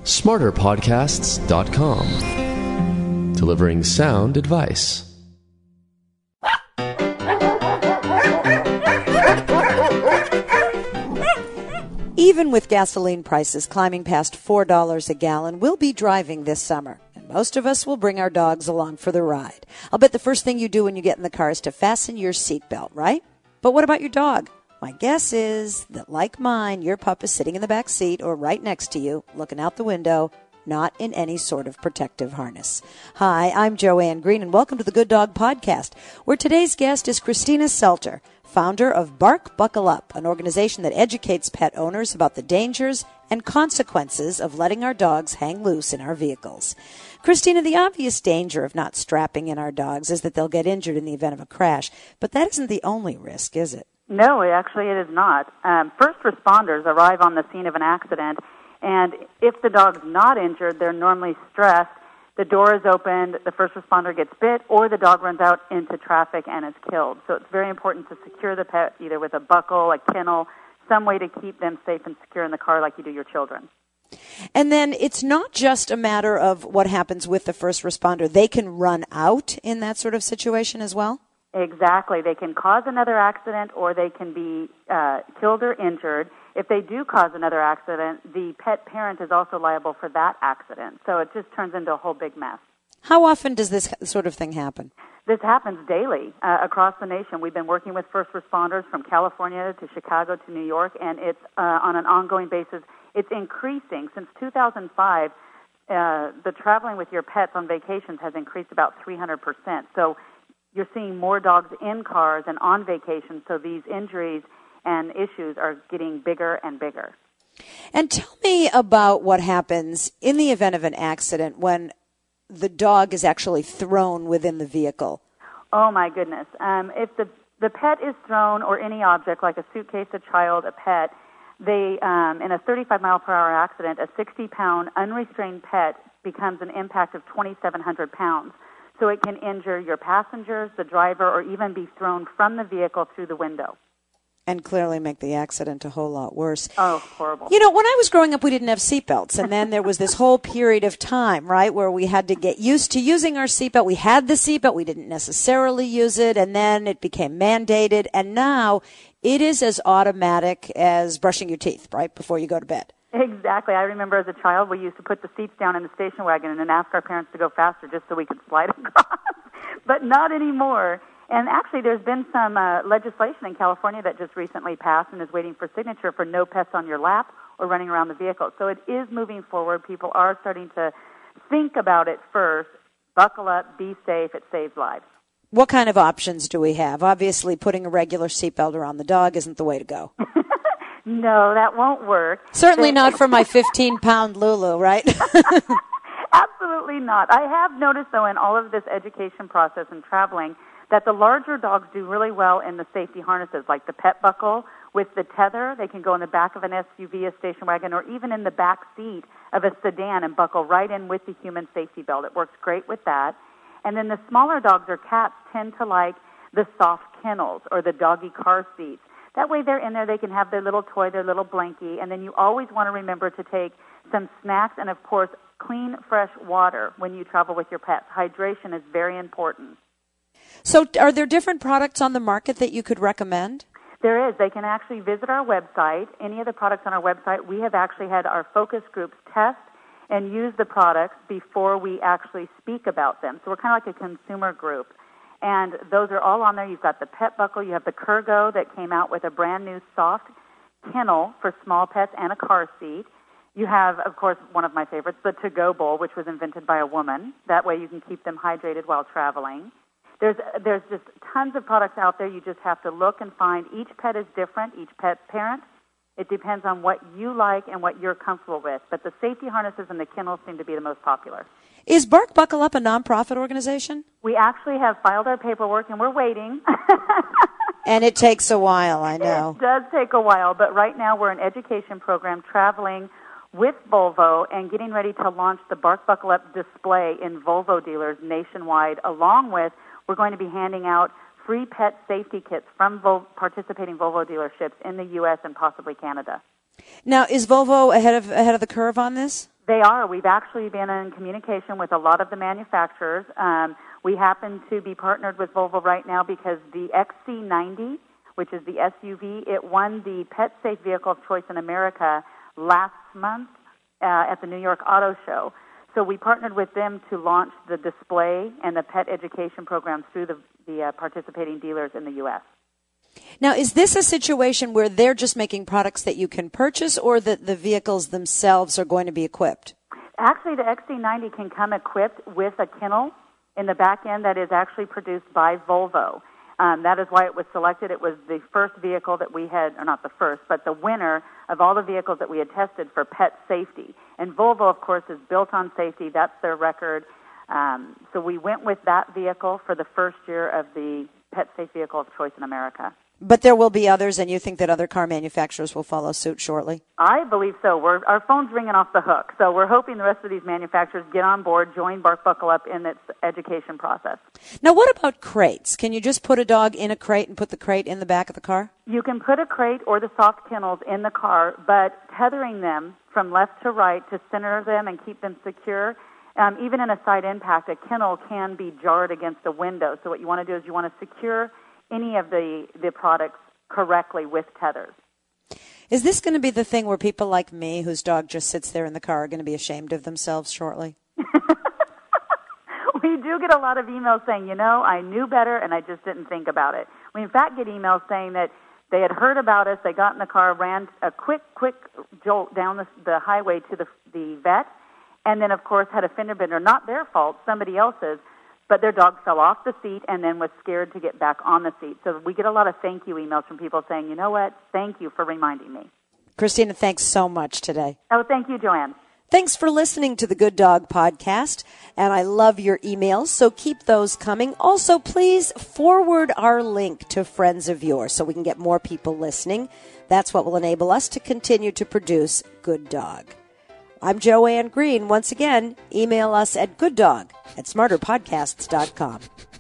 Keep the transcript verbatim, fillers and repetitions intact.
smarter podcasts dot com. Delivering sound advice. Even with gasoline prices climbing past four dollars a gallon, we'll be driving this summer. And most of us will bring our dogs along for the ride. I'll bet the first thing you do when you get in the car is to fasten your seatbelt, right? But what about your dog? My guess is that, like mine, your pup is sitting in the back seat or right next to you, looking out the window, not in any sort of protective harness. Hi, I'm Joanne Green, and welcome to the Good Dog Podcast, where today's guest is Christina Selter, founder of Bark Buckle Up, an organization that educates pet owners about the dangers and consequences of letting our dogs hang loose in our vehicles. Christina, the obvious danger of not strapping in our dogs is that they'll get injured in the event of a crash, but that isn't the only risk, is it? No, actually it is not. Um, first responders arrive on the scene of an accident, and if the dog's not injured, they're normally stressed. The door is opened, the first responder gets bit, or the dog runs out into traffic and is killed. So it's very important to secure the pet either with a buckle, a kennel, some way to keep them safe and secure in the car like you do your children. And then it's not just a matter of what happens with the first responder. They can run out in that sort of situation as well? Exactly. They can cause another accident or they can be uh, killed or injured. If they do cause another accident, the pet parent is also liable for that accident. So it just turns into a whole big mess. How often does this sort of thing happen? This happens daily uh, across the nation. We've been working with first responders from California to Chicago to New York, and it's uh, on an ongoing basis. It's increasing. Since two thousand five, uh, the traveling with your pets on vacations has increased about three hundred percent. So you're seeing more dogs in cars and on vacation, so these injuries and issues are getting bigger and bigger. And tell me about what happens in the event of an accident when the dog is actually thrown within the vehicle. Oh, my goodness. Um, if the, the pet is thrown, or any object like a suitcase, a child, a pet, they um, in a thirty-five mile per hour accident, a sixty pound unrestrained pet becomes an impact of twenty-seven hundred pounds. So it can injure your passengers, the driver, or even be thrown from the vehicle through the window. And clearly make the accident a whole lot worse. Oh, horrible. You know, when I was growing up, we didn't have seatbelts. And then there was this whole period of time, right, where we had to get used to using our seatbelt. We had the seatbelt. We didn't necessarily use it. And then it became mandated. And now it is as automatic as brushing your teeth, right, before you go to bed. Exactly. I remember as a child, we used to put the seats down in the station wagon and then ask our parents to go faster just so we could slide across. But not anymore. And actually, there's been some uh, legislation in California that just recently passed and is waiting for signature for no pets on your lap or running around the vehicle. So it is moving forward. People are starting to think about it first. Buckle up, be safe, it saves lives. What kind of options do we have? Obviously, putting a regular seatbelt around the dog isn't the way to go. No, that won't work. Certainly not for my fifteen pound Lulu, right? Absolutely not. I have noticed, though, in all of this education process and traveling, that the larger dogs do really well in the safety harnesses, like the pet buckle with the tether. They can go in the back of an S U V, a station wagon, or even in the back seat of a sedan and buckle right in with the human safety belt. It works great with that. And then the smaller dogs or cats tend to like the soft kennels or the doggy car seats. That way they're in there, they can have their little toy, their little blankie, and then you always want to remember to take some snacks and, of course, clean, fresh water when you travel with your pets. Hydration is very important. So are there different products on the market that you could recommend? There is. They can actually visit our website. Any of the products on our website, we have actually had our focus groups test and use the products before we actually speak about them. So we're kind of like a consumer group. And those are all on there. You've got the pet buckle. You have the Kurgo that came out with a brand new soft kennel for small pets and a car seat. You have, of course, one of my favorites, the To-Go Bowl, which was invented by a woman. That way you can keep them hydrated while traveling. There's there's just tons of products out there. You just have to look and find. Each pet is different, each pet parent. It depends on what you like and what you're comfortable with. But the safety harnesses and the kennels seem to be the most popular. Is Bark Buckle Up a nonprofit organization? We actually have filed our paperwork, and we're waiting. And it takes a while, I know. It does take a while, but right now we're an education program traveling with Volvo and getting ready to launch the Bark Buckle Up display in Volvo dealers nationwide, along with we're going to be handing out free pet safety kits from Vol- participating Volvo dealerships in the U S and possibly Canada. Now, is Volvo ahead of ahead of the curve on this? They are. We've actually been in communication with a lot of the manufacturers. Um, we happen to be partnered with Volvo right now because the X C ninety, which is the S U V, it won the Pet Safe Vehicle of Choice in America last month uh, at the New York Auto Show. So we partnered with them to launch the display and the pet education programs through the, the uh, participating dealers in the U S. Now, is this a situation where they're just making products that you can purchase, or that the vehicles themselves are going to be equipped? Actually, the X C ninety can come equipped with a kennel in the back end that is actually produced by Volvo. Um, that is why it was selected. It was the first vehicle that we had, or not the first, but the winner of all the vehicles that we had tested for pet safety. And Volvo, of course, is built on safety. That's their record. Um, so we went with that vehicle for the first year of the Pet Safe Vehicle of Choice in America. But there will be others, and you think that other car manufacturers will follow suit shortly? I believe so. We're, our phone's ringing off the hook. So we're hoping the rest of these manufacturers get on board, join Bark Buckle Up in its education process. Now, what about crates? Can you just put a dog in a crate and put the crate in the back of the car? You can put a crate or the soft kennels in the car, but tethering them from left to right to center them and keep them secure. Um, even in a side impact, a kennel can be jarred against a window. So what you want to do is you want to secure any of the, the products correctly with tethers. Is this going to be the thing where people like me, whose dog just sits there in the car, are going to be ashamed of themselves shortly? We do get a lot of emails saying, you know, I knew better and I just didn't think about it. We, in fact, get emails saying that they had heard about us, they got in the car, ran a quick, quick jolt down the, the highway to the, the vet, and then, of course, had a fender bender. Not their fault, somebody else's. But their dog fell off the seat and then was scared to get back on the seat. So we get a lot of thank you emails from people saying, you know what, thank you for reminding me. Christina, thanks so much today. Oh, thank you, Joanne. Thanks for listening to the Good Dog Podcast, and I love your emails, so keep those coming. Also, please forward our link to friends of yours so we can get more people listening. That's what will enable us to continue to produce Good Dog. I'm Joanne Green. Once again, email us at gooddog at smarter podcasts dot com.